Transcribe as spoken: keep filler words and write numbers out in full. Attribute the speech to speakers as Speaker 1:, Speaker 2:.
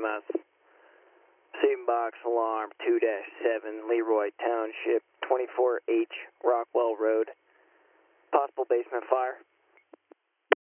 Speaker 1: M S. Same box alarm two dash seven, Leroy Township, twenty-four H, Rockwell Road. Possible basement fire.